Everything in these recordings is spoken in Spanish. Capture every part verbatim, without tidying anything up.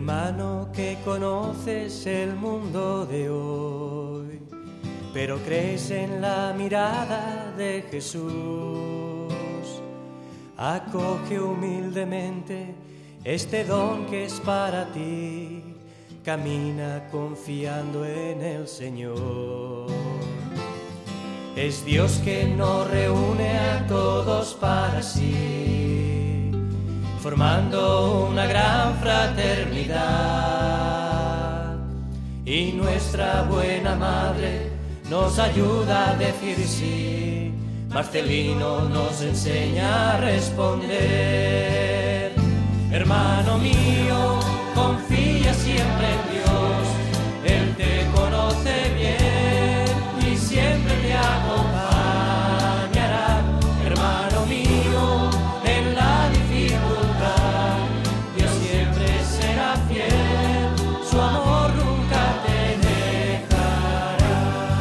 Hermano, que conoces el mundo de hoy, pero crees en la mirada de Jesús. Acoge humildemente este don que es para ti. Camina confiando en el Señor. Es Dios que nos reúne a todos para sí, formando una gran fraternidad. Y nuestra buena madre nos ayuda a decir sí. Marcelino nos enseña a responder. Hermano mío, confía siempre en Dios. Él te conoce bien y siempre te acompañará. Hermano mío, en la dificultad, Dios siempre será fiel. Su amor nunca te dejará.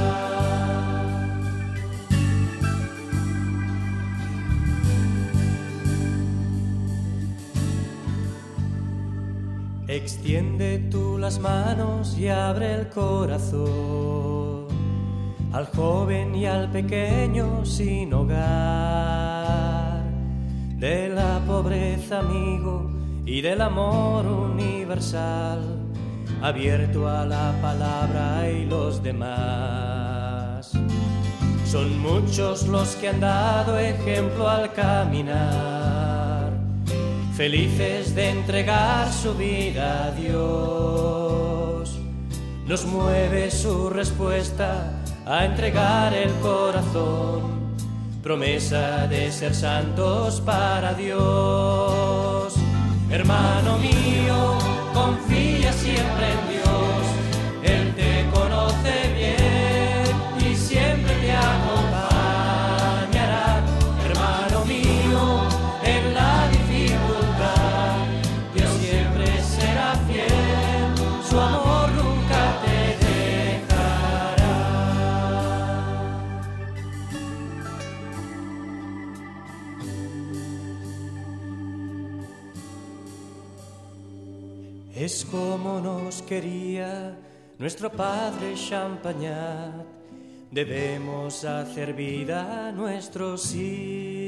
Extiende tú las manos y abre el corazón al joven y al pequeño sin hogar, de la pobreza amigo y del amor universal, abierto a la palabra y los demás. Son muchos los que han dado ejemplo al caminar, felices de entregar su vida a Dios. Nos mueve su respuesta a entregar el corazón, promesa de ser santos para Dios. Hermano mío, confía siempre en Dios. Él te conoce bien y siempre te acompañará. Hermano mío, en la dificultad, Dios siempre será fiel. Su amor nunca te dejará. Es como nos quería nuestro Padre Champagnat. Debemos hacer vida a nuestros hijos.